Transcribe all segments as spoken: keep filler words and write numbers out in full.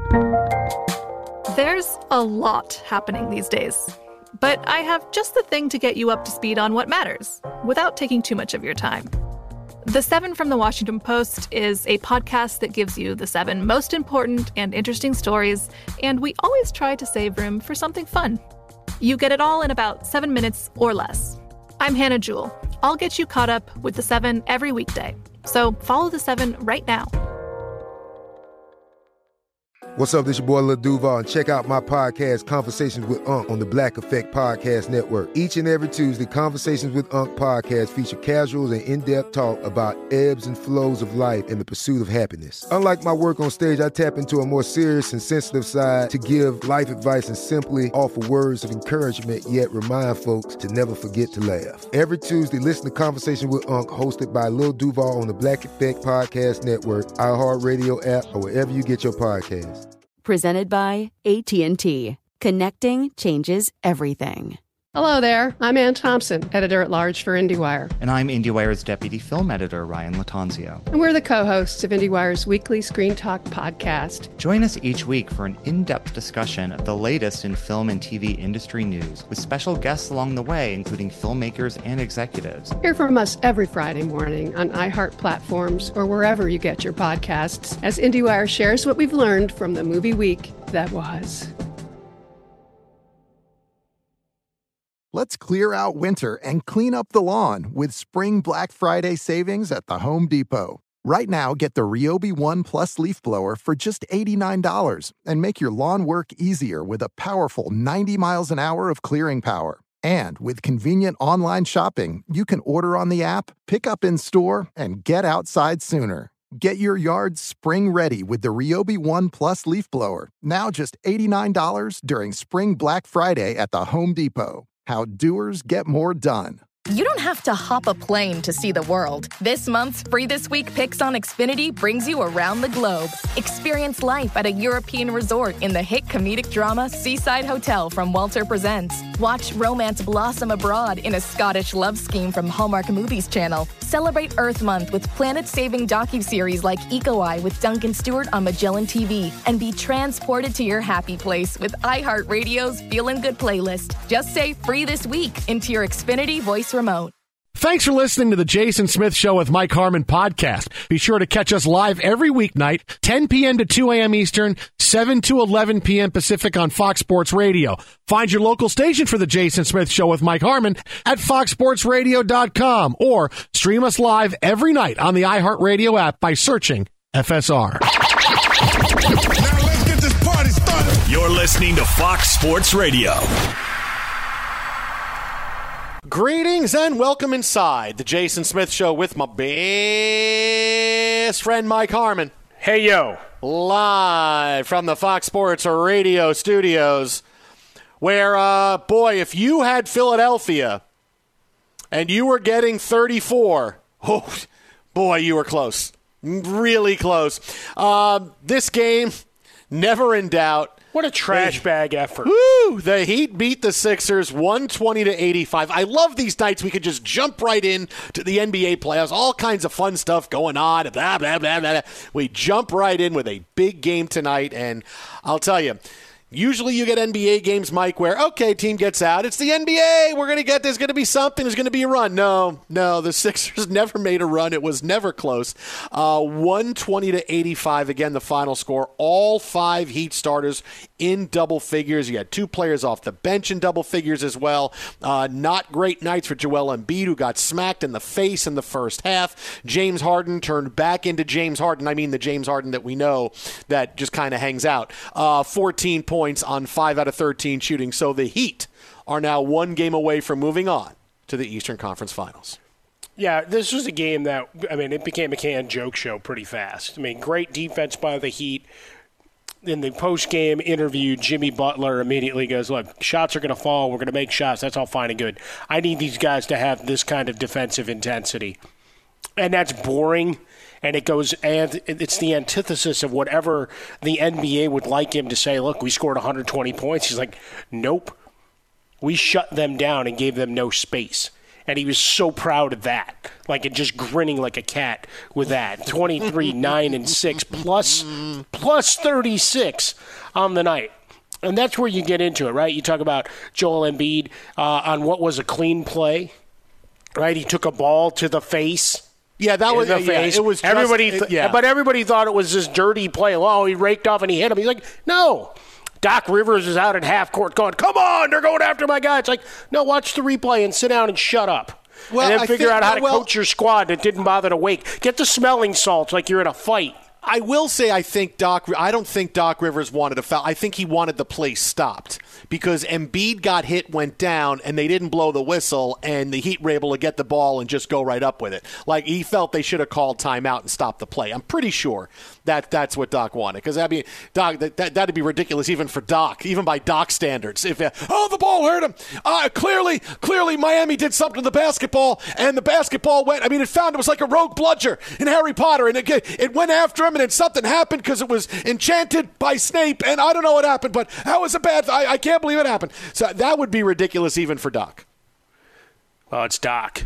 There's a lot happening these days, but I have just the thing to get you up to speed on what matters, without taking too much of your time. The Seven from the Washington Post is a podcast that gives you the seven most important and interesting stories, and we always try to save room for something fun. You get it all in about seven minutes or less. I'm Hannah Jewell. I'll get you caught up with the Seven every weekday. So follow the Seven right now. What's up, this your boy Lil Duval, and check out my podcast, Conversations with Unc, on the Black Effect Podcast Network. Each and every Tuesday, Conversations with Unc podcast feature casual and in-depth talk about ebbs and flows of life and the pursuit of happiness. Unlike my work on stage, I tap into a more serious and sensitive side to give life advice and simply offer words of encouragement, yet remind folks to never forget to laugh. Every Tuesday, listen to Conversation with Unc, hosted by Lil Duval on the Black Effect Podcast Network, iHeartRadio app, or wherever you get your podcasts. Presented by A T and T. Connecting changes everything. Hello there. I'm Ann Thompson, editor-at-large for IndieWire. And I'm IndieWire's deputy film editor, Ryan Latanzio. And we're the co-hosts of IndieWire's weekly Screen Talk podcast. Join us each week for an in-depth discussion of the latest in film and T V industry news, with special guests along the way, including filmmakers and executives. Hear from us every Friday morning on iHeart platforms or wherever you get your podcasts, as IndieWire shares what we've learned from the movie week that was. Let's clear out winter and clean up the lawn with spring Black Friday savings at the Home Depot. Right now, get the Ryobi One Plus leaf blower for just eighty-nine dollars and make your lawn work easier with a powerful ninety miles an hour of clearing power. And with convenient online shopping, you can order on the app, pick up in store, and get outside sooner. Get your yard spring ready with the Ryobi One Plus leaf blower, now just eighty-nine dollars during Spring Black Friday at the Home Depot. How doers get more done. You don't have to hop a plane to see the world. This month's Free This Week Picks on Xfinity brings you around the globe. Experience life at a European resort in the hit comedic drama Seaside Hotel from Walter Presents. Watch romance blossom abroad in a Scottish love scheme from Hallmark Movies Channel. Celebrate Earth Month with planet-saving docuseries like Eco Eye with Duncan Stewart on Magellan T V. And be transported to your happy place with iHeartRadio's Feelin' Good playlist. Just say Free This Week into your Xfinity voice remote. Thanks for listening to the Jason Smith Show with Mike Harmon podcast. Be sure to catch us live every weeknight, ten p.m. to two a.m. Eastern, seven to eleven p.m. Pacific on Fox Sports Radio. Find your local station for the Jason Smith Show with Mike Harmon at fox sports radio dot com or stream us live every night on the iHeartRadio app by searching F S R. Now let's get this party started. You're listening to Fox Sports Radio. Greetings and welcome inside the Jason Smith Show with my best friend Mike Harmon. Hey, yo. Live from the Fox Sports Radio studios, where, uh, boy, if you had Philadelphia and you were getting thirty-four, oh, boy, you were close. Really close. Uh, this game, never in doubt. What a trash bag effort. Woo! The Heat beat the Sixers one twenty to eighty-five. I love these nights we could just jump right in to the N B A playoffs. All kinds of fun stuff going on. Blah, blah, blah, blah. We jump right in with a big game tonight, and I'll tell you, usually you get N B A games, Mike, where, okay, team gets out. It's the N B A. We're going to get, there's going to be something. There's going to be a run. No, no, the Sixers never made a run. It was never close. Uh, one twenty to eighty-five, again, the final score. All five Heat starters in double figures. You had two players off the bench in double figures as well. Uh, not great nights for Joel Embiid, who got smacked in the face in the first half. James Harden turned back into James Harden. I mean the James Harden that we know that just kind of hangs out. Uh, fourteen points on five out of thirteen shooting. So the Heat are now one game away from moving on to the Eastern Conference Finals. Yeah, this was a game that, I mean, it became a canned joke show pretty fast. I mean, great defense by the Heat. In the post-game interview, Jimmy Butler immediately goes, look, shots are going to fall. We're going to make shots. That's all fine and good. I need these guys to have this kind of defensive intensity. And that's boring, and it goes, and it's the antithesis of whatever the N B A would like him to say. Look, we scored one hundred twenty points. He's like, nope. We shut them down and gave them no space. And he was so proud of that, like and just grinning like a cat with that. twenty-three, nine, and six, plus, plus thirty-six on the night. And that's where you get into it, right? You talk about Joel Embiid uh, on what was a clean play, right? He took a ball to the face. Yeah, that was the yeah, face. It was just, everybody, th- it, yeah. But everybody thought it was this dirty play. Oh, he raked off and he hit him. He's like, no. Doc Rivers is out at half court going, come on, they're going after my guy. It's like, no, watch the replay and sit down and shut up. Well, and then I figure think, out how to well, coach your squad that didn't bother to wake. Get the smelling salts like you're in a fight. I will say I think Doc – I don't think Doc Rivers wanted a foul. I think he wanted the play stopped because Embiid got hit, went down, and they didn't blow the whistle, and the Heat were able to get the ball and just go right up with it. Like, he felt they should have called timeout and stopped the play. I'm pretty sure that that's what Doc wanted because, I mean, Doc, that, that, that'd be ridiculous even for Doc, even by Doc standards. If uh, oh, the ball hurt him. Uh, clearly, clearly Miami did something to the basketball, and the basketball went – I mean, it found it was like a rogue bludger in Harry Potter, and it, it went after him, and then something happened because it was enchanted by Snape, and I don't know what happened, but that was a bad. I, I can't believe it happened. So that would be ridiculous even for Doc. Well, it's Doc.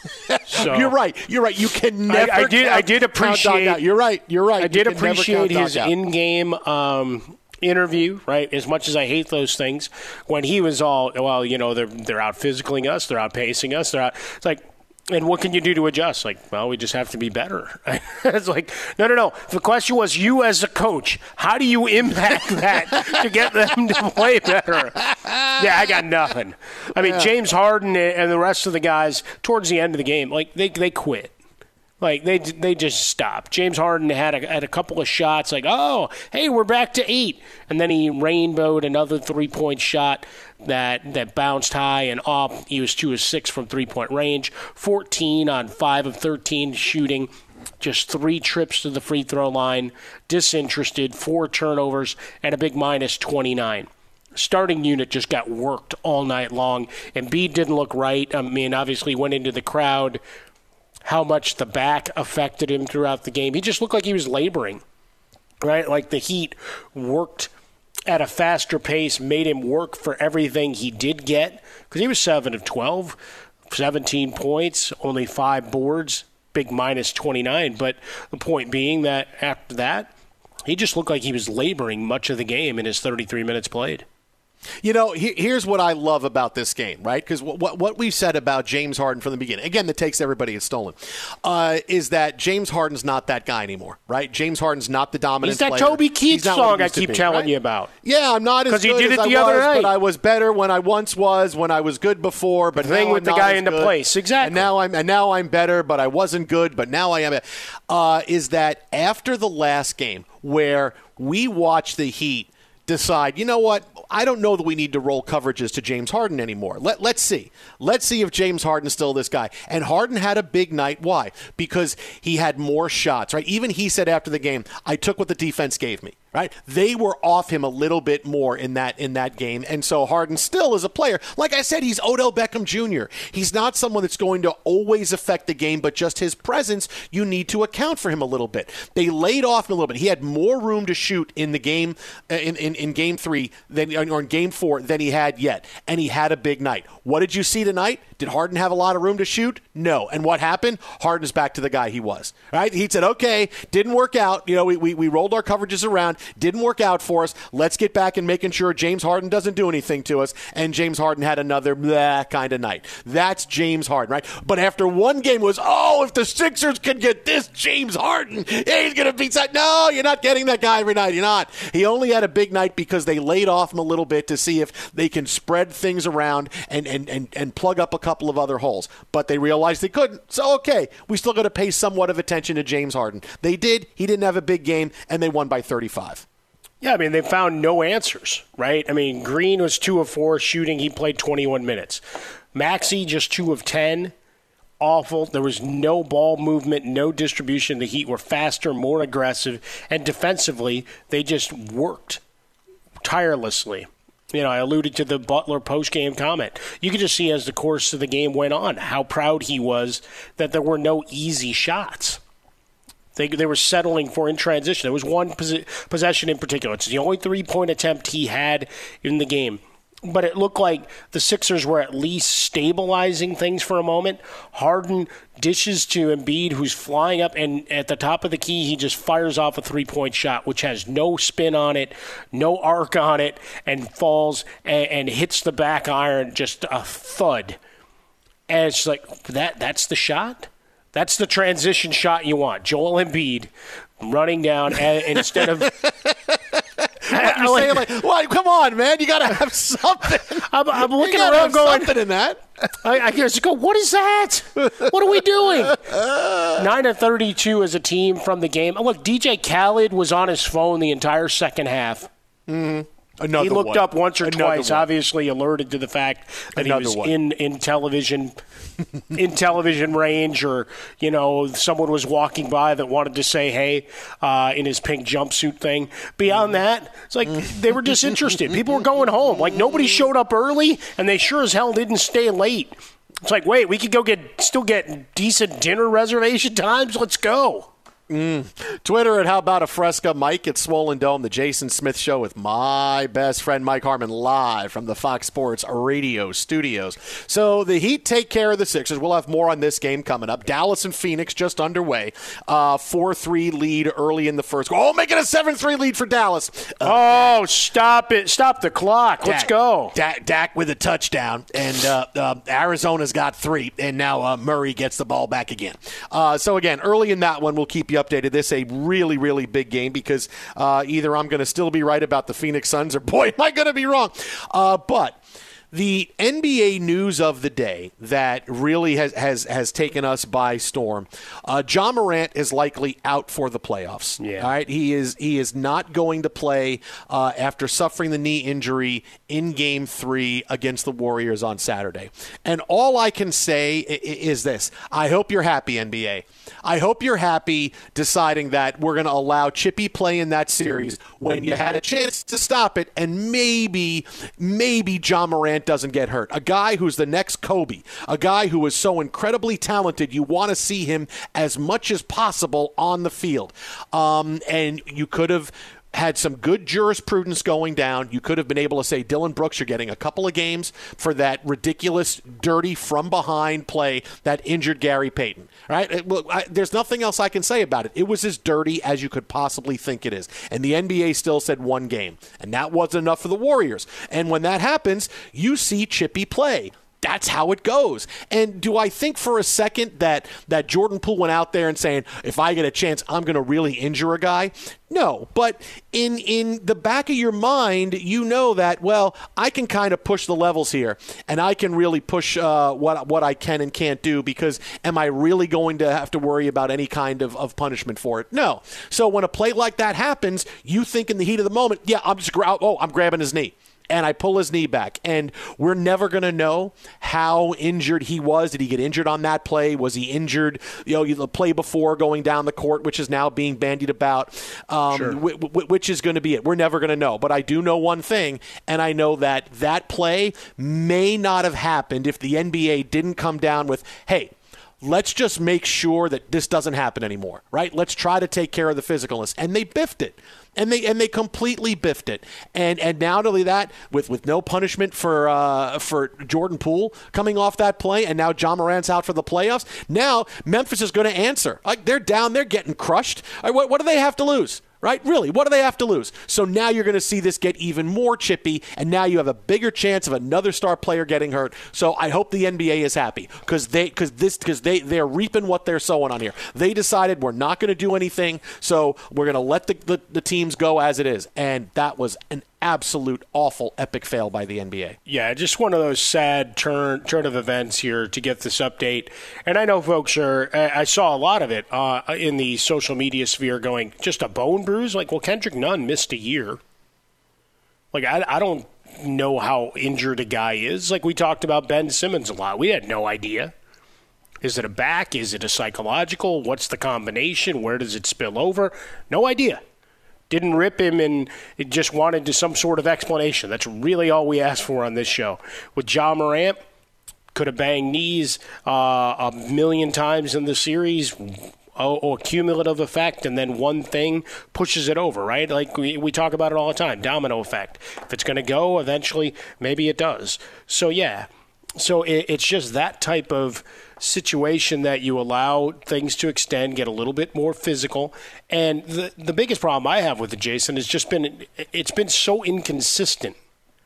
So, you're right. You're right. You can never. I, I did. Count, I did appreciate. You're right. You're right. I did you appreciate his in-game um, interview. Right. As much as I hate those things, when he was all, well, you know, they're they're out physicaling us, they're out pacing us, they're out. It's like. And what can you do to adjust? Like, well, we just have to be better. It's like, no, no, no. The question was, you as a coach, how do you impact that to get them to play better? Yeah, I got nothing. I mean, yeah. James Harden and the rest of the guys, towards the end of the game, like, they they quit. Like, they they just stopped. James Harden had a, had a couple of shots, like, oh, hey, we're back to eight. And then he rainbowed another three-point shot that that bounced high and off. He was two of six from three-point range, fourteen on five of thirteen shooting, just three trips to the free throw line, disinterested, four turnovers, and a big minus twenty-nine. Starting unit just got worked all night long. Embiid didn't look right. I mean, obviously went into the crowd. How much the back affected him throughout the game. He just looked like he was laboring, right? Like the Heat worked at a faster pace, made him work for everything he did get, because he was seven of twelve, seventeen points, only five boards, big minus twenty-nine. But the point being that after that, he just looked like he was laboring much of the game in his thirty-three minutes played. You know, he, here's what I love about this game, right? Because what, what what we've said about James Harden from the beginning, again, the takes everybody has stolen, uh, is that James Harden's not that guy anymore, right? James Harden's not the dominant He's that player. Toby Keith song I keep be, telling right? you about. Yeah, I'm not as good he did as it I the was, other night. but I was better when I once was, when I was good before, but the thing now with I'm the guy not in the good. place, exactly. And now I'm and now I'm better, but I wasn't good, but now I am. Uh, is that after the last game where we watched the Heat decide, you know what, I don't know that we need to roll coverages to James Harden anymore. Let, let's see. Let's see if James Harden's still this guy. And Harden had a big night. Why? Because he had more shots, right? Even he said after the game, I took what the defense gave me, right? They were off him a little bit more in that in that game. And so Harden still is a player. Like I said, he's Odell Beckham Junior He's not someone that's going to always affect the game, but just his presence, you need to account for him a little bit. They laid off him a little bit. He had more room to shoot in the game, uh, in, in, in game three, than, or in game four than he had yet. And he had a big night. What did you see tonight? Did Harden have a lot of room to shoot? No. And what happened? Harden's back to the guy he was. Right? He said, okay, didn't work out. You know, we, we, we rolled our coverages around. Didn't work out for us. Let's get back and making sure James Harden doesn't do anything to us. And James Harden had another blah kind of night. That's James Harden, right? But after one game was, oh, if the Sixers can get this James Harden, he's going to beat that. No, you're not getting that guy every night. You're not. He only had a big night because they laid off him a little bit to see if they can spread things around and, and, and, and plug up a couple of other holes. But they realized they couldn't. So, okay, we still got to pay somewhat of attention to James Harden. They did. He didn't have a big game, and they won by thirty-five. Yeah, I mean, they found no answers, right? I mean, Green was two of four shooting. He played twenty-one minutes. Maxey just two of ten. Awful. There was no ball movement, no distribution. The Heat were faster, more aggressive, and defensively, they just worked tirelessly. You know, I alluded to the Butler post-game comment. You could just see as the course of the game went on how proud he was that there were no easy shots. They they were settling for in transition. There was one posi- possession in particular. It's the only three-point attempt he had in the game. but it looked like the Sixers were at least stabilizing things for a moment. Harden dishes to Embiid, who's flying up, and at the top of the key, he just fires off a three-point shot, which has no spin on it, no arc on it, and falls and, and hits the back iron, just a thud. And it's like, that that's the shot? That's the transition shot you want. Joel Embiid running down, and, and instead of... I, you're saying like, well, come on, man, you got to have something. I'm, I'm looking you around going, something in that. I, I just go, what is that? What are we doing? nine of thirty-two as a team from the game. Oh, look, D J Khaled was on his phone the entire second half. Mm-hmm. Another he looked one. up once or Another twice, one. obviously alerted to the fact that Another he was one. in, in television in television range, or, you know, someone was walking by that wanted to say hey uh, in his pink jumpsuit thing. Beyond that, it's like they were disinterested. People were going home. Like, nobody showed up early, and they sure as hell didn't stay late. It's like, wait, we could go get still get decent dinner reservation times? Let's go. Mm. Twitter at How About a Fresca, Mike at Swollen Dome, the Jason Smith Show with my best friend Mike Harmon live from the Fox Sports Radio studios. So the Heat take care of the Sixers. We'll have more on this game coming up. Dallas and Phoenix just underway. Uh, four three lead early in the first. Oh, making a seven three lead for Dallas. Uh, oh, stop it. Stop the clock. Dak, Let's go. Dak, Dak with a touchdown, and uh, uh, Arizona's got three, and now uh, Murray gets the ball back again. Uh, so, again, early in that one, we'll keep you updated. This a really, really big game because uh, either I'm going to still be right about the Phoenix Suns or, boy, am I going to be wrong. Uh, but the N B A news of the day that really has, has, has taken us by storm, uh, Ja Morant is likely out for the playoffs. Yeah. All right, he is he is not going to play uh, after suffering the knee injury in Game Three against the Warriors on Saturday. And all I can say is this: I hope you're happy, N B A. I hope you're happy deciding that we're going to allow Chippy play in that series when you had a chance to stop it, and maybe maybe Ja Morant doesn't get hurt. A guy who's the next Kobe, a guy who is so incredibly talented, you want to see him as much as possible on the field. Um, and you could have had some good jurisprudence going down. You could have been able to say, Dylan Brooks, you're getting a couple of games for that ridiculous, dirty, from-behind play that injured Gary Payton. Right? It, well, I, there's nothing else I can say about it. It was as dirty as you could possibly think it is. And the N B A still said one game. And that wasn't enough for the Warriors. And when that happens, you see Chippy play. That's how it goes. And do I think for a second that, that Jordan Poole went out there and saying, if I get a chance, I'm going to really injure a guy? No. But in in the back of your mind, you know that, well, I can kind of push the levels here, and I can really push uh, what what I can and can't do, because am I really going to have to worry about any kind of, of punishment for it? No. So when a play like that happens, you think in the heat of the moment, yeah, I'm just gra- oh, I'm grabbing his knee. And I pull his knee back. And we're never going to know how injured he was. Did he get injured on that play? Was he injured, you know, the play before going down the court, which is now being bandied about, um, Sure. w- w- which is going to be it. We're never going to know. But I do know one thing, and I know that that play may not have happened if the N B A didn't come down with, hey, let's just make sure that this doesn't happen anymore, right? Let's try to take care of the physicalness. And they biffed it. And they and they completely biffed it. And and now not only that, with, with no punishment for uh, for Jordan Poole coming off that play, and now Ja Morant's out for the playoffs, now Memphis is going to answer. Like, they're down, they're getting crushed. Right, what, what do they have to lose? Right? Really, what do they have to lose? So now you're going to see this get even more chippy, and now you have a bigger chance of another star player getting hurt. So I hope the N B A is happy, because they because this because they they're reaping what they're sowing on here. They decided we're not going to do anything, so we're going to let the, the the teams go as it is, and that was an absolute awful epic fail by the N B A. Yeah, just one of those sad turn turn of events here to get this update. And I know folks are, I saw a lot of it uh, in the social media sphere going, just a bone bruise? Like, well, Kendrick Nunn missed a year. Like, I, I don't know how injured a guy is. Like, we talked about Ben Simmons a lot. We had no idea. Is it a back? Is it a psychological? What's the combination? Where does it spill over? No idea. Didn't rip him, and it just wanted to some sort of explanation. That's really all we asked for on this show. With Ja Morant, could have banged knees uh, a million times in the series. a, a cumulative effect, and then one thing pushes it over, right? Like we, we talk about it all the time, domino effect. If it's going to go, eventually, maybe it does. So, yeah. So it, it's just that type of situation that you allow things to extend, get a little bit more physical. And the the biggest problem I have with it, Jason, has just been it's been so inconsistent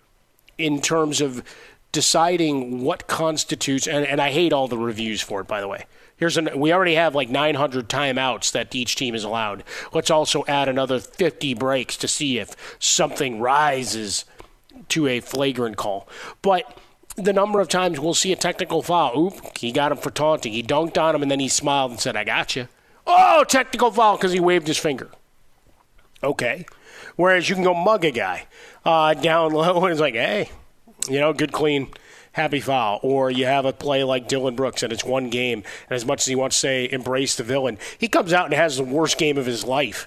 in terms of deciding what constitutes, and, and I hate all the reviews for it, by the way. Here's an, we already have like nine hundred timeouts that each team is allowed. Let's also add another fifty breaks to see if something rises to a flagrant call. But the number of times we'll see a technical foul. Oop, he got him for taunting. He dunked on him, and then he smiled and said, I got you. Oh, technical foul because he waved his finger. Okay. Whereas you can go mug a guy uh, down low, and it's like, hey, you know, good, clean, happy foul. Or you have a play like Dylan Brooks, and it's one game, and as much as he wants to say embrace the villain, he comes out and has the worst game of his life.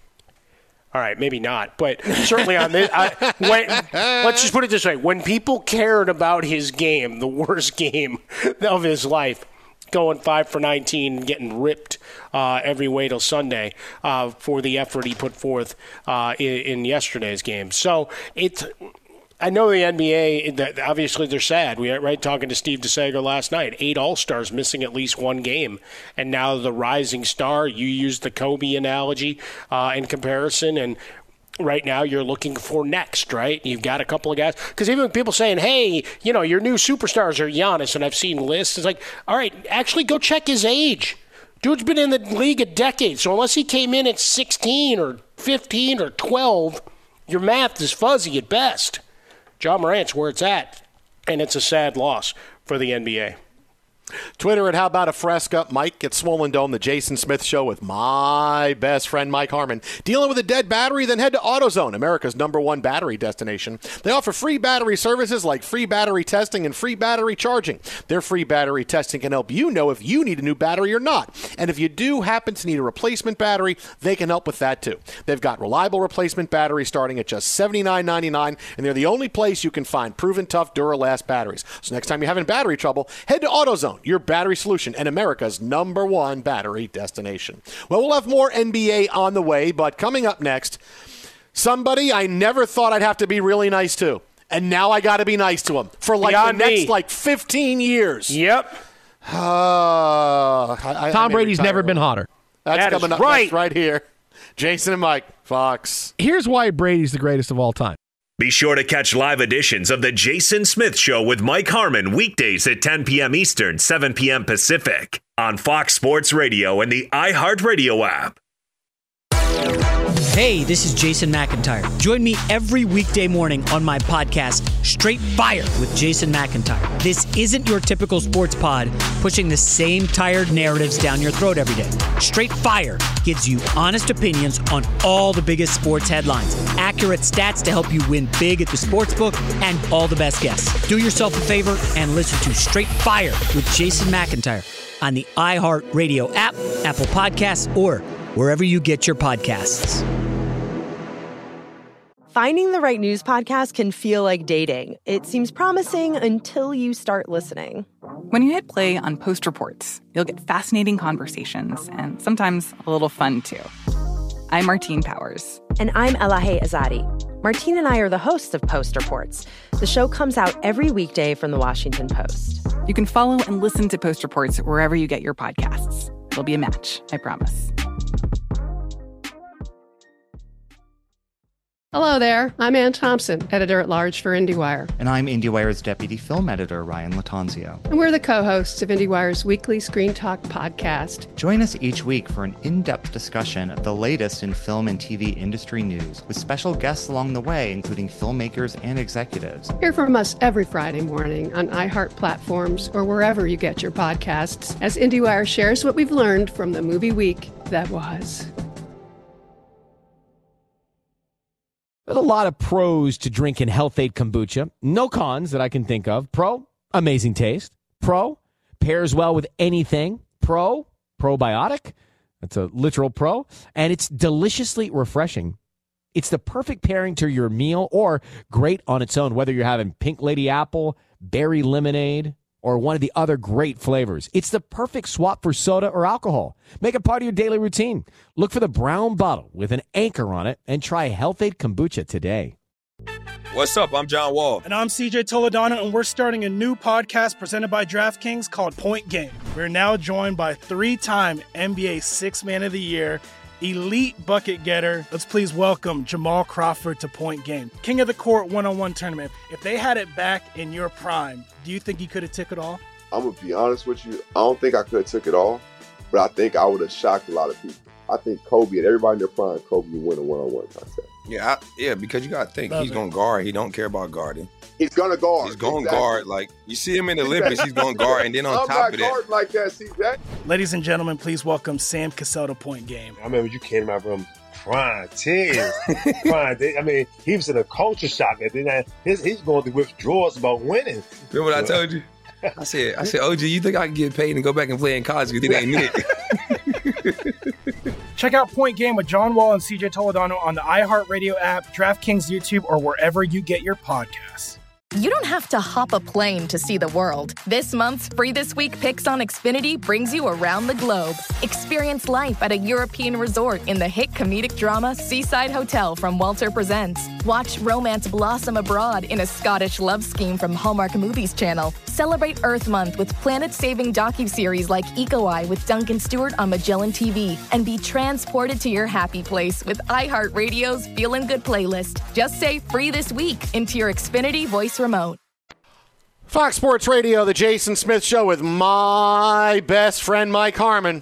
All right, maybe not, but certainly on this, I, when, let's just put it this way. When people cared about his game, the worst game of his life, going five for nineteen, getting ripped uh, every way till Sunday uh, for the effort he put forth uh, in, in yesterday's game. So it's, I know the N B A, that obviously they're sad. We were right talking to Steve DeSager last night. Eight All-Stars missing at least one game. And now the rising star, you used the Kobe analogy uh, in comparison, and right now you're looking for next, right? You've got a couple of guys. Because even people saying, hey, you know, your new superstars are Giannis, and I've seen lists. It's like, all right, actually go check his age. Dude's been in the league a decade, so unless he came in at sixteen or fifteen or twelve, your math is fuzzy at best. Ja Morant's where it's at, and it's a sad loss for the N B A. Twitter at How About a Fresca. Mike at Swollen Dome, the Jason Smith Show with my best friend Mike Harmon. Dealing with a dead battery? Then head to AutoZone, America's number one battery destination. They offer free battery services like free battery testing and free battery charging. Their free battery testing can help you know if you need a new battery or not. And if you do happen to need a replacement battery, they can help with that too. They've got reliable replacement batteries starting at just seventy-nine ninety-nine, and they're the only place you can find proven tough Duralast batteries. So next time you're having battery trouble, head to AutoZone, your battery solution and America's number one battery destination. Well, we'll have more N B A on the way, but coming up next, somebody I never thought I'd have to be really nice to, and now I got to be nice to him for like Beyond the next me. like fifteen years. Yep. Uh, I, Tom I Brady's never early. been hotter. That's That coming is up right. next right here. Jason and Mike, Fox. Here's why Brady's the greatest of all time. Be sure to catch live editions of The Jason Smith Show with Mike Harmon weekdays at ten p.m. Eastern, seven p.m. Pacific on Fox Sports Radio and the iHeartRadio app. Hey, this is Jason McIntyre. Join me every weekday morning on my podcast, Straight Fire with Jason McIntyre. This isn't your typical sports pod pushing the same tired narratives down your throat every day. Straight Fire gives you honest opinions on all the biggest sports headlines, accurate stats to help you win big at the sportsbook, and all the best guests. Do yourself a favor and listen to Straight Fire with Jason McIntyre on the iHeartRadio app, Apple Podcasts, or wherever you get your podcasts. Finding the right news podcast can feel like dating. It seems promising until you start listening. When you hit play on Post Reports, you'll get fascinating conversations and sometimes a little fun, too. I'm Martine Powers. And I'm Elahe Azadi. Martine and I are the hosts of Post Reports. The show comes out every weekday from The Washington Post. You can follow and listen to Post Reports wherever you get your podcasts. It'll be a match, I promise. Hello there. I'm Ann Thompson, editor-at-large for IndieWire. And I'm IndieWire's deputy film editor, Ryan Latanzio. And we're the co-hosts of IndieWire's weekly Screen Talk podcast. Join us each week for an in-depth discussion of the latest in film and T V industry news, with special guests along the way, including filmmakers and executives. Hear from us every Friday morning on iHeart platforms or wherever you get your podcasts, as IndieWire shares what we've learned from the movie week that was. There's a lot of pros to drinking Health-Ade kombucha. No cons that I can think of. Pro, amazing taste. Pro, pairs well with anything. Pro, probiotic. That's a literal pro. And it's deliciously refreshing. It's the perfect pairing to your meal or great on its own, whether you're having pink lady apple, berry lemonade, or one of the other great flavors. It's the perfect swap for soda or alcohol. Make it part of your daily routine. Look for the brown bottle with an anchor on it and try Health-Ade Kombucha today. What's up? I'm John Wall. And I'm C J Toledano, and we're starting a new podcast presented by DraftKings called Point Game. We're now joined by three-time N B A Sixth Man of the Year, elite bucket getter. Let's please welcome Jamal Crawford to Point Game. King of the Court one-on-one tournament. If they had it back in your prime, do you think you could have took it all? I'm going to be honest with you. I don't think I could have took it all, but I think I would have shocked a lot of people. I think Kobe and everybody in their prime, Kobe would win a one-on-one contest. Yeah, I, yeah, because you got to think, Love he's going to guard. He don't care about guarding. He's going to guard. He's going to exactly. guard. Like, you see him in the Olympics, he's going to guard. And then on I'm top not of that. guarding like that, C J. Ladies and gentlemen, please welcome Sam Cassell to Point Game. I remember you came out from prime ten. prime, I mean, he was in a culture shock. And then his, he's going through withdrawals about winning. Remember what I told you? I said, I said, O G, you think I can get paid and go back and play in college? You think they ain't it? Check out Point Game with John Wall and C J Toledano on the iHeartRadio app, DraftKings YouTube, or wherever you get your podcasts. You don't have to hop a plane to see the world. This month's Free This Week Picks on Xfinity brings you around the globe. Experience life at a European resort in the hit comedic drama Seaside Hotel from Walter Presents. Watch romance blossom abroad in a Scottish love scheme from Hallmark Movies Channel. Celebrate Earth Month with planet-saving docuseries like Eco Eye with Duncan Stewart on Magellan T V. And be transported to your happy place with iHeartRadio's Feelin' Good playlist. Just say Free This Week into your Xfinity voice remote. Fox Sports Radio, the Jason Smith Show with my best friend, Mike Harmon.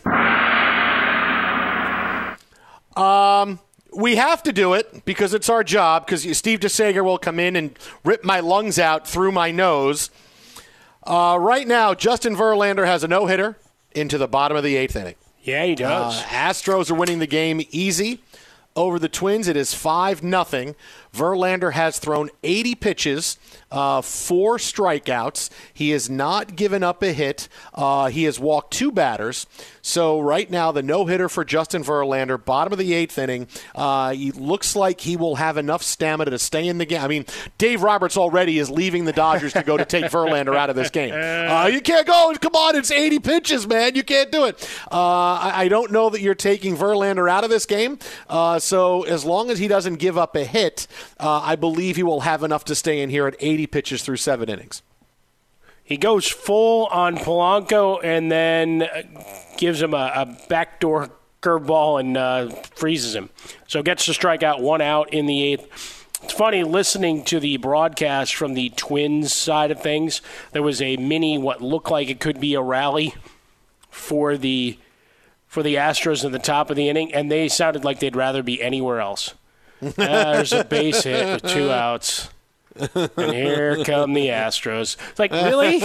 Um, we have to do it because it's our job, because Steve DeSager will come in and rip my lungs out through my nose. Uh, right now, Justin Verlander has a no-hitter into the bottom of the eighth inning. Yeah, he does. Uh, Astros are winning the game easy over the Twins. It is five nothing. Verlander has thrown eighty pitches, uh, four strikeouts. He has not given up a hit. Uh, he has walked two batters. So right now, the no-hitter for Justin Verlander, bottom of the eighth inning. Uh, he looks like he will have enough stamina to stay in the game. I mean, Dave Roberts already is leaving the Dodgers to go to take Verlander out of this game. Uh, you can't go. Come on, it's eighty pitches, man. You can't do it. Uh, I, I don't know that you're taking Verlander out of this game. Uh, so as long as he doesn't give up a hit, Uh, I believe he will have enough to stay in here at eighty pitches through seven innings. He goes full on Polanco and then gives him a, a backdoor curveball and uh, freezes him. So gets to strike out, one out in the eighth. It's funny listening to the broadcast from the Twins side of things. There was a mini, what looked like it could be a rally for the for the Astros at the top of the inning, and they sounded like they'd rather be anywhere else. Uh, there's a base hit with two outs. And here come the Astros. It's like, really?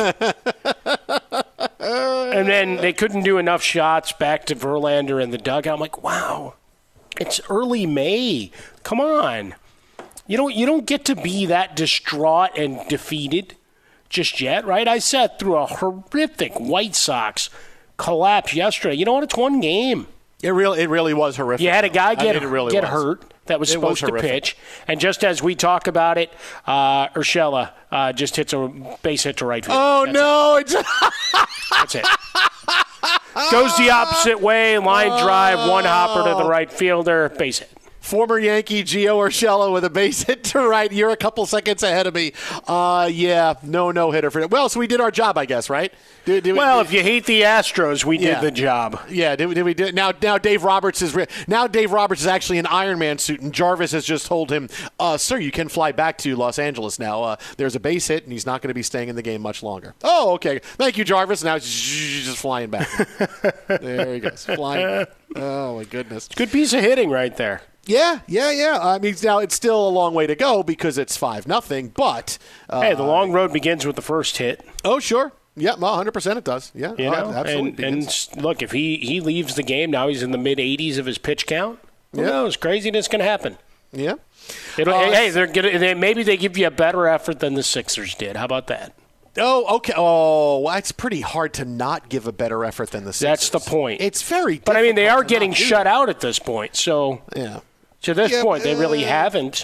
And then they couldn't do enough shots back to Verlander in the dugout. I'm like, wow, it's early May. Come on. You don't, you don't get to be that distraught and defeated just yet, right? I sat through a horrific White Sox collapse yesterday. You know what? It's one game. It really, it really was horrific. You had a guy get, I mean, it really get was. hurt that was It supposed was to pitch. And just as we talk about it, uh, Urshela uh, just hits a base hit to right field. Oh, That's no. It. That's it. Goes the opposite way, line drive, one hopper to the right fielder, base hit. Former Yankee Gio Urshela with a base hit to right. You're a couple seconds ahead of me. Uh, yeah, no no-hitter for it. Well, so we did our job, I guess, right? Did, did well, we, if you hate the Astros, we yeah. did the job. Yeah, did, did we do it? Now, now Dave Roberts is re- now Dave Roberts is actually in Iron Man suit, and Jarvis has just told him, uh, "Sir, you can fly back to Los Angeles now. Uh, there's a base hit, and he's not going to be staying in the game much longer." Oh, okay. Thank you, Jarvis. Now he's just flying back. There he goes, flying back. Oh my goodness, good piece of hitting right there. Yeah, yeah, yeah. I mean, now it's still a long way to go because it's five nothing. But uh, hey, the long road begins with the first hit. Oh, sure. Yeah, well, one hundred percent it does. Yeah, you know, oh, absolutely. And, and look, if he, he leaves the game now, he's in the mid eighties of his pitch count. Who yeah. knows? Craziness can happen. Yeah. It'll, uh, hey, they're gonna, they, maybe they give you a better effort than the Sixers did. How about that? Oh, okay. Oh, well, it's pretty hard to not give a better effort than the Sixers. That's the point. It's very difficult. But, I mean, they are to getting not do shut that. out at this point. So, yeah. to this yeah, point, they really uh, haven't.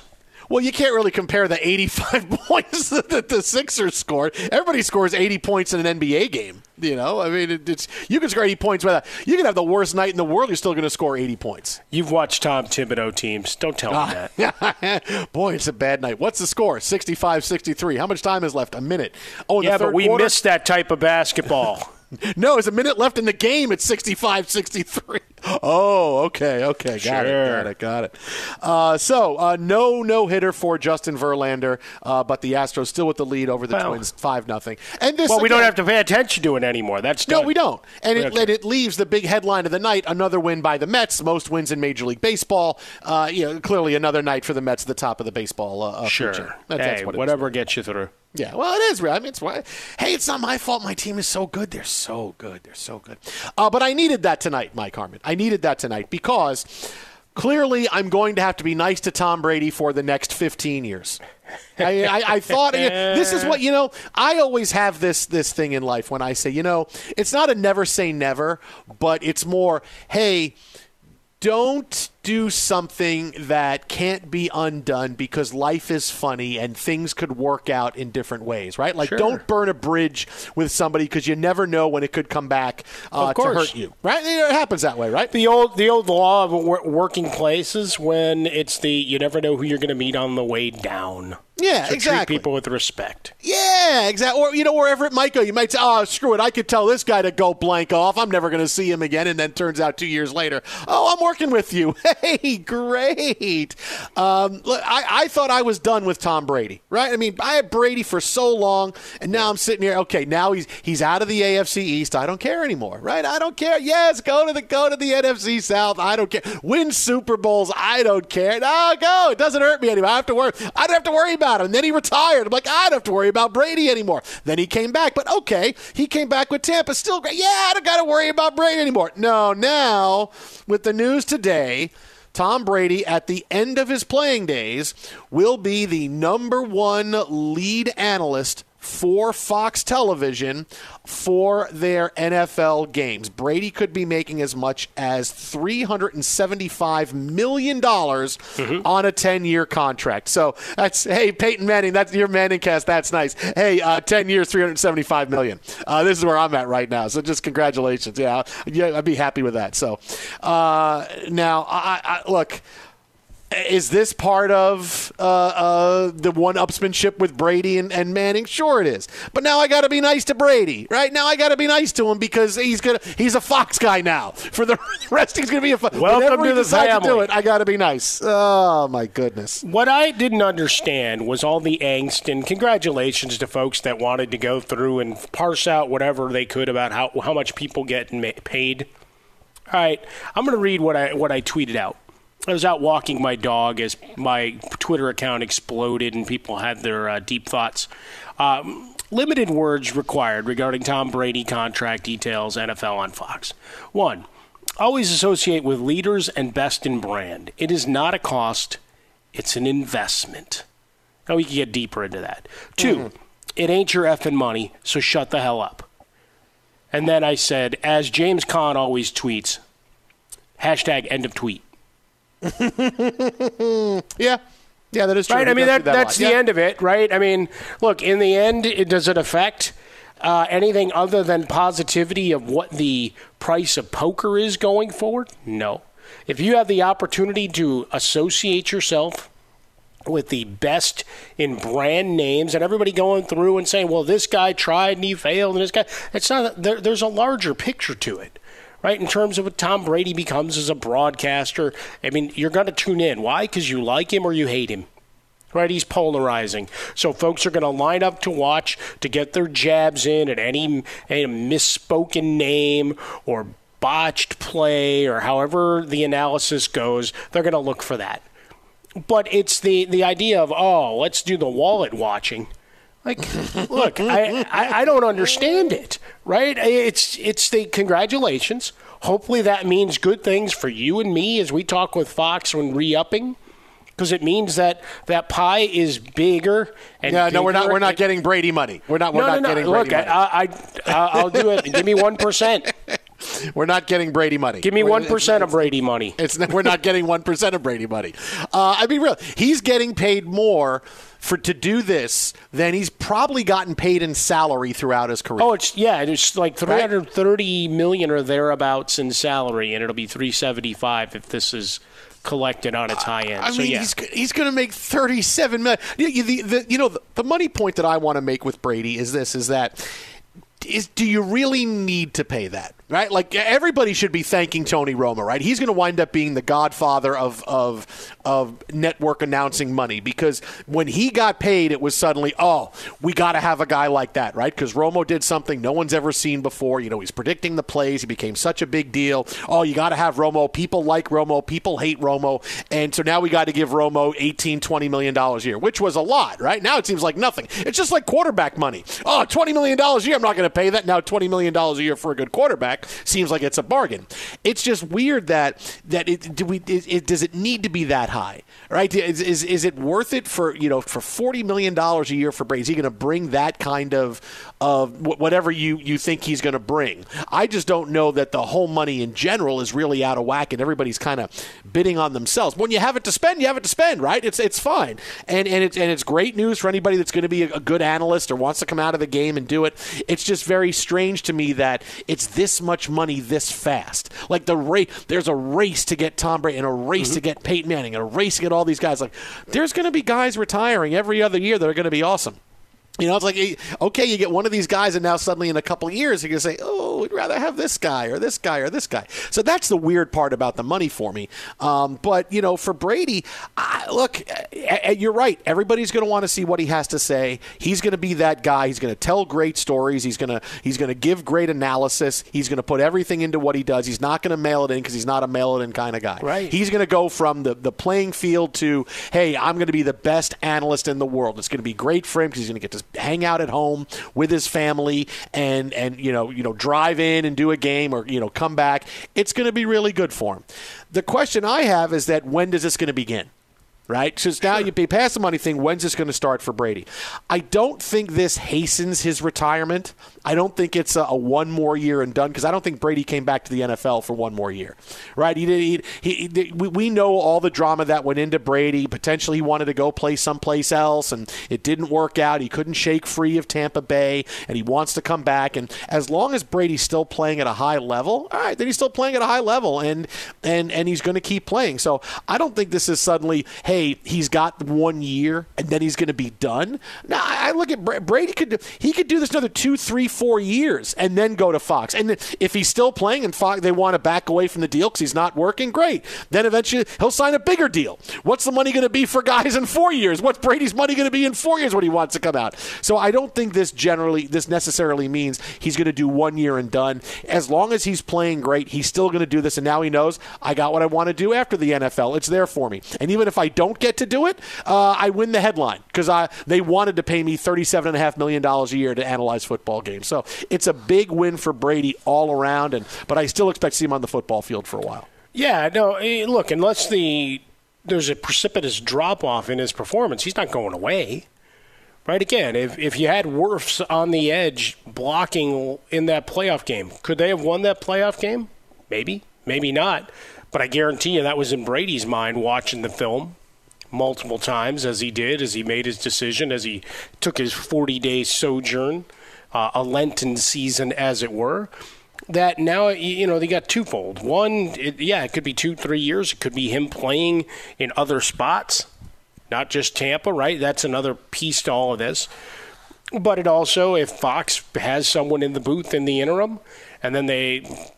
Well, you can't really compare the eighty-five points that the Sixers scored. Everybody scores eighty points in an N B A game. You know, I mean, it, it's you can score eighty points without. You can have the worst night in the world. You're still going to score eighty points. You've watched Tom Thibodeau teams. Don't tell me that. Boy, it's a bad night. What's the score? sixty-five sixty-three. How much time is left? A minute. Oh, in yeah, the third but we quarter? missed that type of basketball. No, there's a minute left in the game at sixty-five sixty-three. Oh, okay, okay. Got Sure. it, got it, got it. Uh, so, uh, no no-hitter for Justin Verlander, uh, but the Astros still with the lead over the Well. Twins, five nothing. And this Well, we again, don't have to pay attention to it anymore. That's No, done. we don't. And it, Okay. and it leaves the big headline of the night, another win by the Mets, most wins in Major League Baseball. Uh, you know, clearly another night for the Mets at the top of the baseball uh, uh, Sure. food chain. That- hey, that's what it is. whatever gets you through. Yeah, well, it is real. I mean, it's why. Hey, it's not my fault. My team is so good. They're so good. They're so good. Uh, but I needed that tonight, Mike Harmon. I needed that tonight because clearly I'm going to have to be nice to Tom Brady for the next fifteen years. I, I, I thought this is what you know. I always have this this thing in life when I say, you know, it's not a never say never, but it's more, hey, don't do something that can't be undone because life is funny and things could work out in different ways, right? Like, Sure. don't burn a bridge with somebody because you never know when it could come back uh, Of to course. hurt you, right? It happens that way, right? The old the old law of wor- working places when it's the you never know who you're going to meet on the way down. Yeah, so exactly. Treat people with respect. Yeah, exactly. Or, you know, wherever it might go, you might say, oh, screw it. I could tell this guy to go blank off. I'm never going to see him again. And then turns out two years later, oh, I'm working with you. Hey, great. Um, look, I, I thought I was done with Tom Brady, right? I mean, I had Brady for so long, and now I'm sitting here. Okay, now he's he's out of the A F C East. I don't care anymore, right? I don't care. Yes, go to the go to the N F C South. I don't care. Win Super Bowls. I don't care. No, go. It doesn't hurt me anymore. I have to worry. I don't have to worry about him. And then he retired. I'm like, I don't have to worry about Brady anymore. Then he came back. But okay, he came back with Tampa. Still great. Yeah, I don't got to worry about Brady anymore. No, now with the news today, Tom Brady, at the end of his playing days, will be the number one lead analyst for Fox Television for their N F L games. Brady could be making as much as three hundred seventy-five million dollars mm-hmm. on a ten-year contract. So that's, hey, Peyton Manning, that's your Manning cast. That's nice. Hey, uh, ten years, three hundred seventy-five million dollars. Uh, this is where I'm at right now. So just congratulations. Yeah, yeah, I'd be happy with that. So uh, now, I, I look. Is this part of uh, uh, the one-upsmanship with Brady and, and Manning? Sure it is. But now I got to be nice to Brady, right? Now I got to be nice to him because he's gonna he's a Fox guy now. For the rest, he's going to be a Fox. Welcome Whenever to he the decides family. to do it, I got to be nice. Oh, my goodness. What I didn't understand was all the angst, and congratulations to folks that wanted to go through and parse out whatever they could about how, how much people get ma- paid. All right, I'm going to read what I what I tweeted out. I was out walking my dog as my Twitter account exploded and people had their uh, deep thoughts. Um, limited words required regarding Tom Brady contract details, N F L on Fox. One, always associate with leaders and best in brand. It is not a cost, it's an investment. Now we can get deeper into that. Two, mm-hmm. it ain't your effing money, so shut the hell up. And then I said, as James Caan always tweets, hashtag end of tweet. yeah, yeah, that is true. Right? He I mean, does do that, that's yeah. the end of it, right? I mean, look, in the end, it, does it affect uh, anything other than positivity of what the price of poker is going forward? No. If you have the opportunity to associate yourself with the best in brand names and everybody going through and saying, well, this guy tried and he failed and this guy, it's not, there, there's a larger picture to it. Right, in terms of what Tom Brady becomes as a broadcaster, I mean, you're going to tune in. Why? Because you like him or you hate him. Right, he's polarizing. So folks are going to line up to watch to get their jabs in at any, any misspoken name or botched play or however the analysis goes. They're going to look for that. But it's the, the idea of, oh, let's do the wallet watching. Like, look, I, I, I don't understand it, right? It's it's the congratulations. Hopefully that means good things for you and me as we talk with Fox when re-upping, because it means that that pie is bigger. And yeah, no, we're not. We're not and, getting Brady money. We're not. We're no, not no, no. getting Look, Brady money. I, I, I, I'll do it. Give me one percent. We're not getting Brady money. Give me one percent of Brady money. It's we're not getting one percent of Brady money. Uh, I mean, real. He's getting paid more for to do this than he's probably gotten paid in salary throughout his career. Oh, it's yeah, it's like three hundred thirty million or thereabouts in salary, and it'll be three seventy-five if this is collected on its high end. I so, mean, yeah. he's he's going to make thirty-seven million. You, the, the, you know, the, the money point that I want to make with Brady is this: is that is do you really need to pay that? Right? Like, everybody should be thanking Tony Romo, right? He's going to wind up being the godfather of, of of network announcing money, because when he got paid, it was suddenly, oh, we got to have a guy like that, right? Because Romo did something no one's ever seen before. You know, he's predicting the plays. He became such a big deal. Oh, you got to have Romo. People like Romo. People hate Romo. And so now we got to give Romo eighteen, twenty million dollars a year, which was a lot, right? Now it seems like nothing. It's just like quarterback money. Oh, twenty million dollars a year, I'm not going to pay that. Now twenty million dollars a year for a good quarterback seems like it's a bargain. It's just weird that that it, do we it, it, does it need to be that high, right? Is, is is it worth it for you know for forty million dollars a year for Brady? Is he going to bring that kind of of whatever you, you think he's going to bring? I just don't know that the whole money in general is really out of whack, and everybody's kind of bidding on themselves. When you have it to spend, you have it to spend, right? It's it's fine, and and it's and it's great news for anybody that's going to be a, a good analyst or wants to come out of the game and do it. It's just very strange to me that it's this much money this fast. Like the race, there's a race to get Tom Brady and a race mm-hmm. to get Peyton Manning and a race to get all these guys. Like, there's going to be guys retiring every other year that are going to be awesome. You know, it's like, okay, you get one of these guys, and now suddenly in a couple of years, you're going to say, oh, we'd rather have this guy or this guy or this guy. So that's the weird part about the money for me. Um, but, you know, for Brady, I, look, you're right. Everybody's going to want to see what he has to say. He's going to be that guy. He's going to tell great stories. He's going to he's going to give great analysis. He's going to put everything into what he does. He's not going to mail it in because he's not a mail it in kind of guy. Right. He's going to go from the, the playing field to, hey, I'm going to be the best analyst in the world. It's going to be great for him because he's going to get to hang out at home with his family and and you know you know drive in and do a game or you know come back. It's going to be really good for him. The question I have is that when does this going to begin? Right? So now you pay past the money thing. When's this going to start for Brady? I don't think this hastens his retirement. I don't think it's a, a one more year and done, because I don't think Brady came back to the N F L for one more year. Right? He did. He, he, he, we know all the drama that went into Brady. Potentially he wanted to go play someplace else, and it didn't work out. He couldn't shake free of Tampa Bay, and he wants to come back. And as long as Brady's still playing at a high level, all right, then he's still playing at a high level, and and and he's going to keep playing. So I don't think this is suddenly, hey, he's got one year and then he's going to be done. Now, I look at Brady, could he could do this another two, three, four years and then go to Fox. And if he's still playing and Fox, they want to back away from the deal because he's not working, great. Then eventually he'll sign a bigger deal. What's the money going to be for guys in four years? What's Brady's money going to be in four years when he wants to come out? So I don't think this generally, this necessarily means he's going to do one year and done. As long as he's playing great, he's still going to do this. And now he knows, I got what I want to do after the N F L. It's there for me. And even if I don't get to do it, uh, I win the headline because I they wanted to pay me thirty-seven point five million dollars a year to analyze football games. So it's a big win for Brady all around, and but I still expect to see him on the football field for a while. Yeah, no, look, unless the there's a precipitous drop-off in his performance, he's not going away. Right, again, if if you had Wirfs on the edge blocking in that playoff game, could they have won that playoff game? Maybe, maybe not. But I guarantee you that was in Brady's mind watching the film multiple times, as he did, as he made his decision, as he took his forty-day sojourn, uh, a Lenten season, as it were, that now, you know, they got twofold. One, it, yeah, it could be two, three years. It could be him playing in other spots, not just Tampa, right? That's another piece to all of this. But it also, if Fox has someone in the booth in the interim, and then they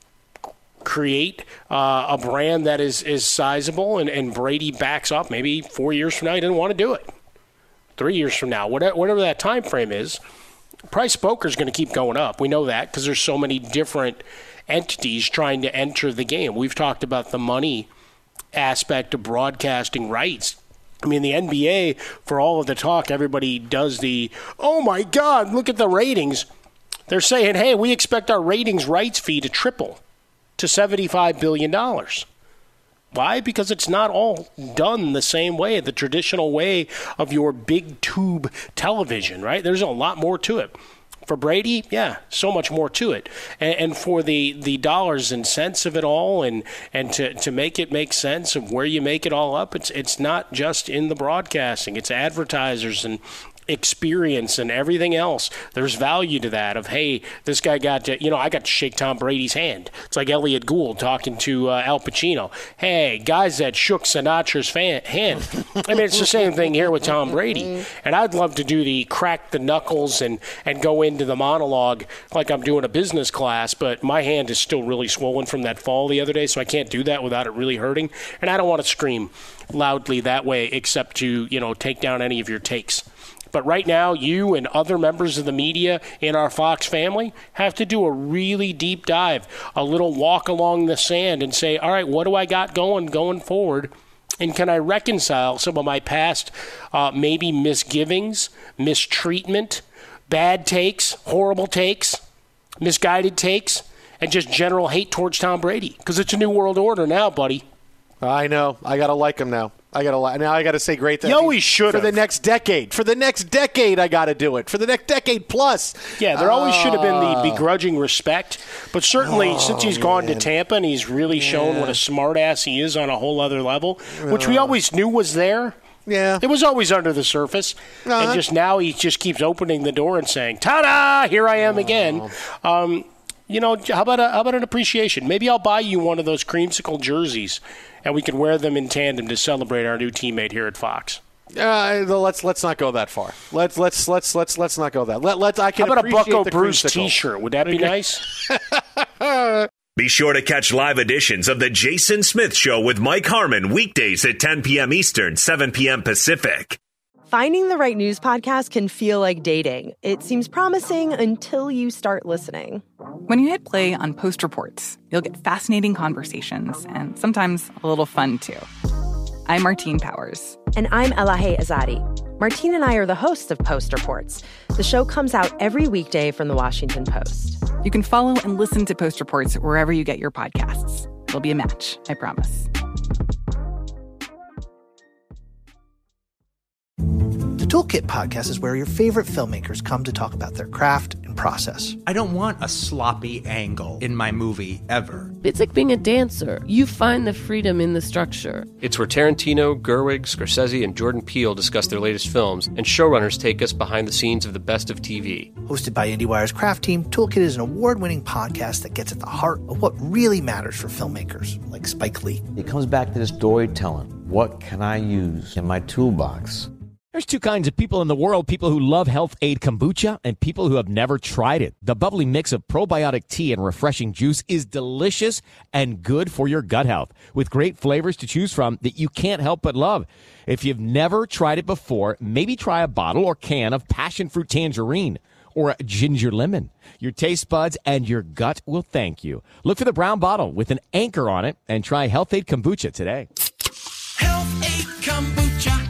create uh, a brand that is, is sizable and, and Brady backs up, maybe four years from now he didn't want to do it. Three years from now, whatever, whatever that time frame is, price of poker is going to keep going up. We know that because there's so many different entities trying to enter the game. We've talked about the money aspect of broadcasting rights. I mean, the N B A, for all of the talk, everybody does the, oh my God, look at the ratings. They're saying, hey, we expect our ratings rights fee to triple to seventy-five billion dollars. Why? Because it's not all done the same way, the traditional way of your big tube television, right? There's a lot more to it. For Brady, yeah, so much more to it. And, and for the, the dollars and cents of it all, and, and to, to make it make sense of where you make it all up, it's it's not just in the broadcasting. It's advertisers and experience and everything else. There's value to that of, hey, this guy got to, you know, I got to shake Tom Brady's hand. It's like Elliot Gould talking to uh, Al Pacino. Hey, guys that shook Sinatra's fan, hand. I mean, it's the same thing here with Tom Brady. And I'd love to do the crack the knuckles and, and go into the monologue like I'm doing a business class, but my hand is still really swollen from that fall the other day, so I can't do that without it really hurting. And I don't want to scream loudly that way except to, you know, take down any of your takes. But right now, you and other members of the media in our Fox family have to do a really deep dive, a little walk along the sand and say, all right, what do I got going going forward? And can I reconcile some of my past uh, maybe misgivings, mistreatment, bad takes, horrible takes, misguided takes, and just general hate towards Tom Brady? Because it's a new world order now, buddy. I know. I got to like him now. I gotta now. I gotta say great things. You always should for the next decade. For the next decade, I gotta do it. For the next decade plus. Yeah, there always uh, should have been the begrudging respect, but certainly oh, since he's gone man. to Tampa and he's really yeah. shown what a smartass he is on a whole other level, which uh, we always knew was there. Yeah, it was always under the surface, uh-huh. and just now he just keeps opening the door and saying, "Ta-da! Here I am oh. again." Um, you know, how about a, how about an appreciation? Maybe I'll buy you one of those creamsicle jerseys, and we can wear them in tandem to celebrate our new teammate here at Fox. Uh, let's let's not go that far. Let's let's let's let's let's not go that. Let let's. I can. How about a Bucko the Bruce creamsicle. T-shirt? Would that be nice? Be sure to catch live editions of the Jason Smith Show with Mike Harmon weekdays at ten p.m. Eastern, seven p.m. Pacific. Finding the right news podcast can feel like dating. It seems promising until you start listening. When you hit play on Post Reports, you'll get fascinating conversations and sometimes a little fun, too. I'm Martine Powers. And I'm Elahe Azadi. Martine and I are the hosts of Post Reports. The show comes out every weekday from The Washington Post. You can follow and listen to Post Reports wherever you get your podcasts. It'll be a match, I promise. The Toolkit podcast is where your favorite filmmakers come to talk about their craft and process. I don't want a sloppy angle in my movie ever. It's like being a dancer. You find the freedom in the structure. It's where Tarantino, Gerwig, Scorsese, and Jordan Peele discuss their latest films, and showrunners take us behind the scenes of the best of T V. Hosted by IndieWire's craft team, Toolkit is an award-winning podcast that gets at the heart of what really matters for filmmakers, like Spike Lee. It comes back to this storytelling. What can I use in my toolbox? There's two kinds of people in the world, people who love Health Aid Kombucha and people who have never tried it. The bubbly mix of probiotic tea and refreshing juice is delicious and good for your gut health, with great flavors to choose from that you can't help but love. If you've never tried it before, maybe try a bottle or can of passion fruit tangerine or a ginger lemon. Your taste buds and your gut will thank you. Look for the brown bottle with an anchor on it and try Health Aid Kombucha today. Health Aid Kombucha.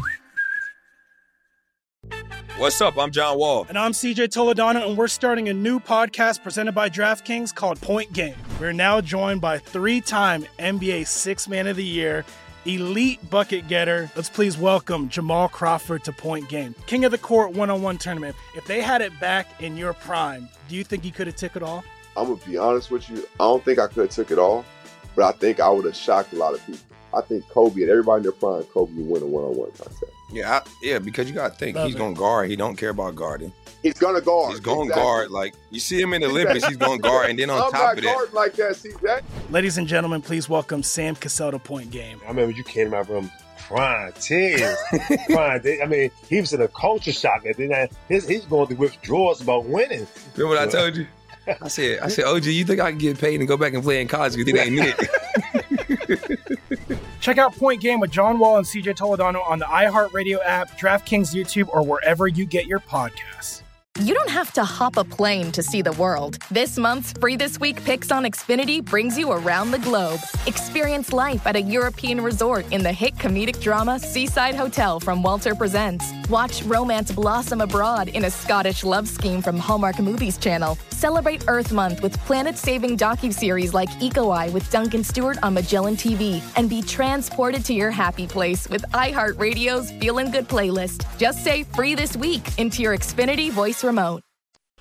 What's up? I'm John Wall. And I'm C J Toledano, and we're starting a new podcast presented by DraftKings called Point Game. We're now joined by three-time N B A Sixth Man of the Year, elite bucket getter. Let's please welcome Jamal Crawford to Point Game. King of the Court one-on-one tournament. If they had it back in your prime, do you think you could have took it all? I'm going to be honest with you. I don't think I could have took it all, but I think I would have shocked a lot of people. I think Kobe and everybody in their prime, Kobe would win a one-on-one contest. Yeah, I, yeah, because you got to think, Love he's going to guard. He don't care about guarding. He's going to guard. He's going to exactly. guard. Like, you see him in the Olympics, he's going to guard. And then on I'm top of that. I'm not guarding like that, C J. Ladies and gentlemen, please welcome Sam Cassell to Point Game. I remember you came to my room crying, tears, crying. I mean, he was in a culture shock. And then his, he's going through withdrawals about winning. Remember what I told you? I said, I said, O G, you think I can get paid and go back and play in college because it ain't it? Check out Point Game with John Wall and C J Toledano on the iHeartRadio app, DraftKings YouTube, or wherever you get your podcasts. You don't have to hop a plane to see the world. This month's Free This Week Picks on Xfinity brings you around the globe. Experience life at a European resort in the hit comedic drama Seaside Hotel from Walter Presents. Watch romance blossom abroad in a Scottish love scheme from Hallmark Movies Channel. Celebrate Earth Month with planet-saving docuseries like Eco Eye with Duncan Stewart on Magellan T V. And be transported to your happy place with iHeartRadio's Feelin' Good playlist. Just say Free This Week into your Xfinity voice remote.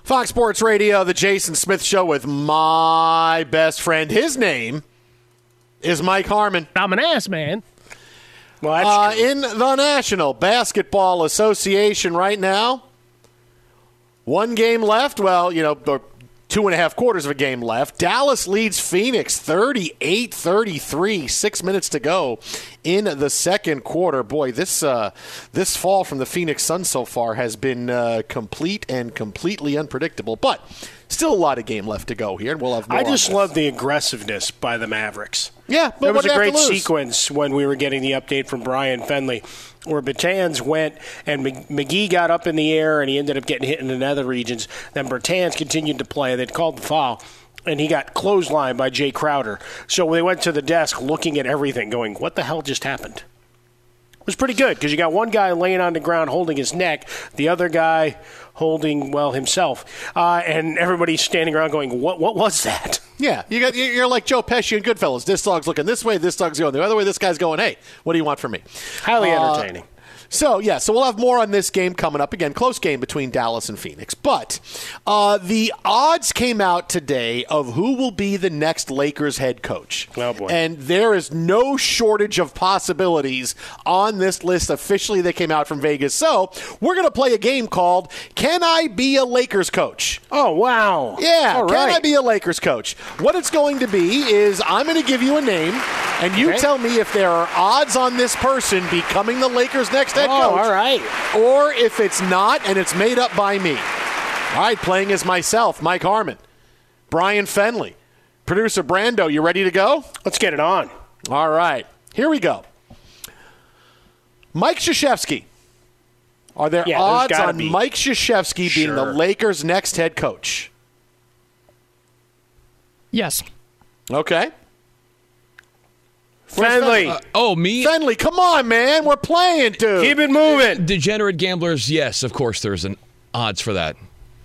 Fox Sports Radio, the Jason Smith Show with my best friend. His name is Mike Harmon. I'm an ass man. Well, that's uh, true. in the National Basketball Association right now, one game left. Well, you know, two and a half quarters of a game left. Dallas leads Phoenix thirty-eight thirty-three. Six minutes to go in the second quarter. Boy, this uh, this fall from the Phoenix Suns so far has been uh, complete and completely unpredictable. But still a lot of game left to go here, and we'll have more I just on love the aggressiveness by the Mavericks. Yeah, but there was what a do they have great to lose? sequence when we were getting the update from Brian Fenley, where Bertans went and McGee got up in the air and he ended up getting hit in the nether regions. Then Bertans continued to play. They'd called the foul, and he got clotheslined by Jay Crowder. So they went to the desk looking at everything, going, "What the hell just happened?" It was pretty good because you got one guy laying on the ground holding his neck, the other guy holding, well, himself, uh, and everybody's standing around going, "What? What was that?" Yeah, you got, you're like Joe Pesci and Goodfellas. This dog's looking this way, this dog's going the other way, this guy's going, "Hey, what do you want from me?" Highly Uh, entertaining. So, yeah, so we'll have more on this game coming up. Again, close game between Dallas and Phoenix. But uh, the odds came out today of who will be the next Lakers head coach. Oh, boy. And there is no shortage of possibilities on this list officially that came out from Vegas. So we're going to play a game called Can I Be a Lakers Coach? Oh, wow. Yeah, All Can right. I Be a Lakers Coach? What it's going to be is I'm going to give you a name, and you Okay. tell me if there are odds on this person becoming the Lakers' next head Oh, coach. all right. Or if it's not and it's made up by me. All right, playing as myself, Mike Harmon, Brian Fenley, producer Brando. You ready to go? Let's get it on. All right, here we go. Mike Krzyzewski. Are there Yeah, there's odds gotta on be. Mike Krzyzewski being the Sure. Lakers' next head coach? Yes. Okay. Fenley. Uh, oh, me? Fenley, come on, man. We're playing, dude. Keep it moving. Degenerate gamblers, yes, of course there's an odds for that.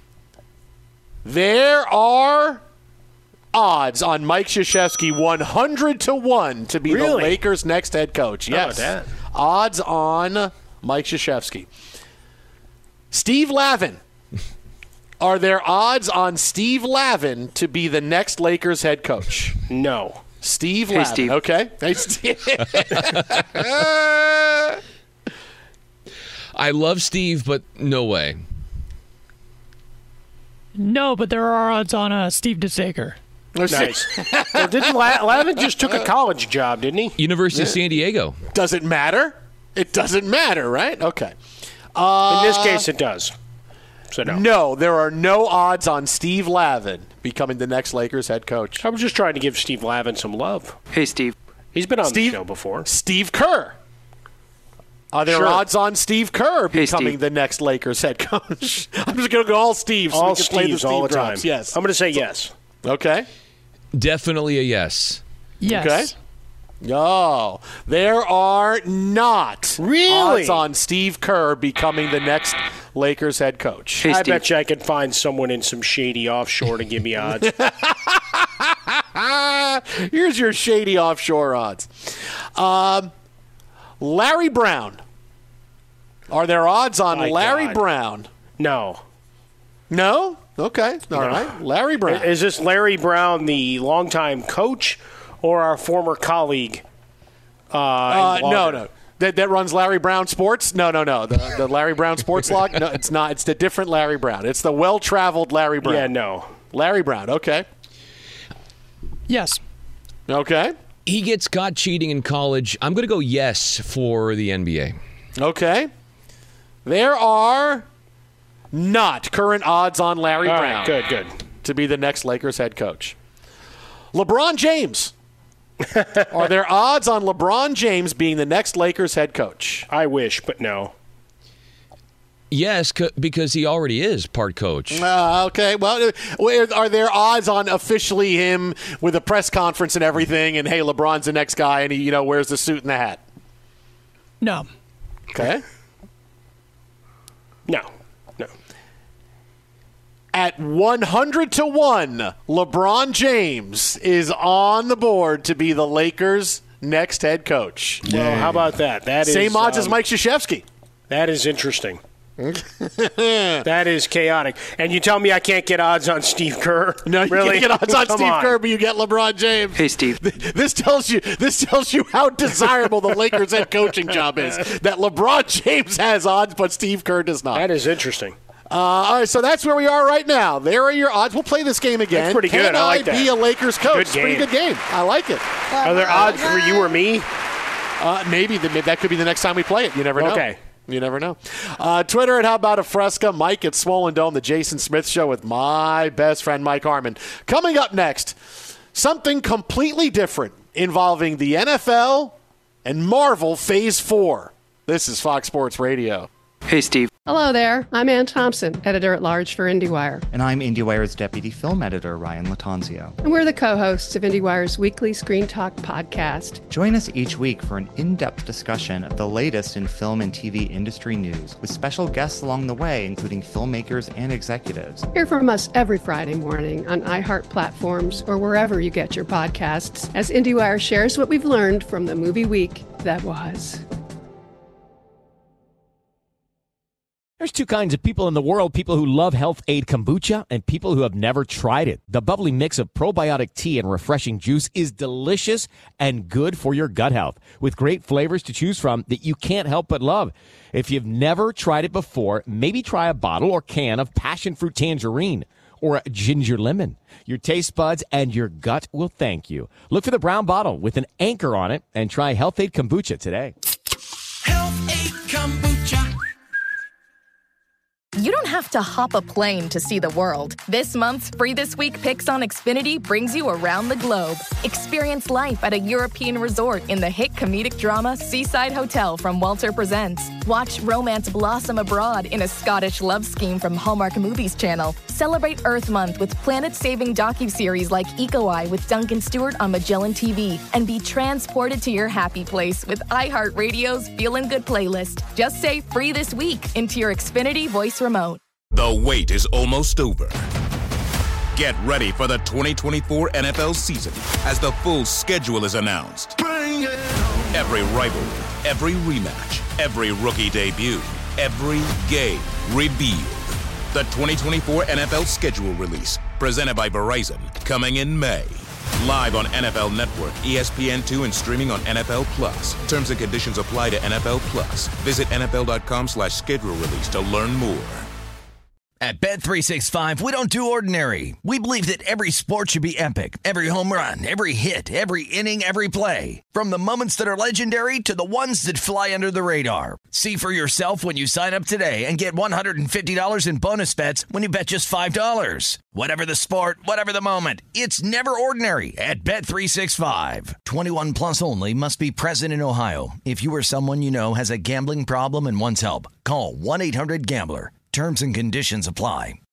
There are odds on Mike Krzyzewski one hundred to one to be the Really? Lakers' next head coach. How about Yes. that? Odds on Mike Krzyzewski. Steve Lavin. Are there odds on Steve Lavin to be the next Lakers head coach? No. Steve Hey, Lavin. Steve. Okay. Hey, Steve. I love Steve, but no way. No, but there are odds on uh, Steve DeSager. Nice. Well, didn't La- Lavin just took a college job, didn't he? University of San Diego. Does it matter? It doesn't matter, right? Okay. Uh, In this case, it does. So no. No, there are no odds on Steve Lavin becoming the next Lakers head coach. I was just trying to give Steve Lavin some love. Hey, Steve. He's been on Steve- the show before. Steve Kerr. Are there Sure. odds on Steve Kerr Hey, becoming Steve. the next Lakers head coach? I'm just going to go all Steve so All we can play the Steves Steve all the time. drops. Yes. I'm going to say yes. Okay. Definitely a yes. Yes. Okay. No, there are not Really? odds on Steve Kerr becoming the next Lakers head coach. Hey, I Steve. bet you I could find someone in some shady offshore to give me odds. Here's your shady offshore odds. Um, Larry Brown. Are there odds on My Larry God. Brown? No. No? Okay. All No. right. Larry Brown. Is this Larry Brown, the longtime coach, or our former colleague? Uh, Uh, and no, blogger? no. That, that runs Larry Brown Sports? No, no, no. The, the Larry Brown Sports log? No, it's not. It's the different Larry Brown. It's the well-traveled Larry Brown. Yeah, no. Larry Brown. Okay. Yes. Okay. He gets caught cheating in college. I'm going to go yes for the N B A. Okay. There are not current odds on Larry All Brown right, good, good. to be the next Lakers head coach. LeBron James. Are there odds on LeBron James being the next Lakers head coach? I wish, but no. Yes, c- because he already is part coach. Uh, okay. Well, uh, are there odds on officially him with a press conference and everything? And hey, LeBron's the next guy, and he, you know, wears the suit and the hat. No. Okay. No. No. At one hundred to one, LeBron James is on the board to be the Lakers' next head coach. Well, how about that? That is Same odds as um, Mike Krzyzewski. That is interesting. That is chaotic. And you tell me I can't get odds on Steve Kerr? No, you really? can't get odds on Come Steve on. Kerr, but you get LeBron James. Hey, Steve. This tells you this tells you how desirable the Lakers head coaching job is. That LeBron James has odds, but Steve Kerr does not. That is interesting. Uh, all right, so that's where we are right now. There are your odds. We'll play this game again. That's pretty Can good. I like I be that. a Lakers coach? Good It's a pretty game. good game. I like it. Are there odds for you or me? Uh, maybe the, that could be the next time we play it. You never know. Okay. You never know. Uh, Twitter at How About a Fresca. Mike at Swollen Dome. The Jason Smith Show with my best friend Mike Harmon. Coming up next, something completely different involving the N F L and Marvel Phase four. This is Fox Sports Radio. Hey, Steve. Hello there. I'm Ann Thompson, editor-at-large for IndieWire. And I'm IndieWire's deputy film editor, Ryan Latanzio. And we're the co-hosts of IndieWire's weekly Screen Talk podcast. Join us each week for an in-depth discussion of the latest in film and T V industry news, with special guests along the way, including filmmakers and executives. Hear from us every Friday morning on iHeart platforms or wherever you get your podcasts, as IndieWire shares what we've learned from the movie week that was. There's two kinds of people in the world, people who love Health Aid Kombucha and people who have never tried it. The bubbly mix of probiotic tea and refreshing juice is delicious and good for your gut health, with great flavors to choose from that you can't help but love. If you've never tried it before, maybe try a bottle or can of passion fruit tangerine or a ginger lemon. Your taste buds and your gut will thank you. Look for the brown bottle with an anchor on it and try Health Aid Kombucha today. Health Aid Kombucha. You don't have to hop a plane to see the world. This month's Free This Week Picks on Xfinity brings you around the globe. Experience life at a European resort in the hit comedic drama Seaside Hotel from Walter Presents. Watch romance blossom abroad in a Scottish love scheme from Hallmark Movies Channel. Celebrate Earth Month with planet-saving docuseries like Eco Eye with Duncan Stewart on Magellan T V. And be transported to your happy place with iHeartRadio's Feelin' Good playlist. Just say Free This Week into your Xfinity voice remote. The wait is almost over. Get ready for the twenty twenty-four N F L season as the full schedule is announced. Every rivalry, every rematch, every rookie debut, every game revealed. The twenty twenty-four N F L schedule release, presented by Verizon, coming in May. Live on N F L Network, E S P N two, and streaming on N F L Plus. Terms and conditions apply to N F L Plus. Visit N F L dot com slash schedule release to learn more. At Bet three sixty-five, we don't do ordinary. We believe that every sport should be epic. Every home run, every hit, every inning, every play. From the moments that are legendary to the ones that fly under the radar. See for yourself when you sign up today and get one hundred fifty dollars in bonus bets when you bet just five dollars. Whatever the sport, whatever the moment, it's never ordinary at Bet three sixty-five. twenty-one plus only. Must be present in Ohio. If you or someone you know has a gambling problem and wants help, call one eight hundred gambler. Terms and conditions apply.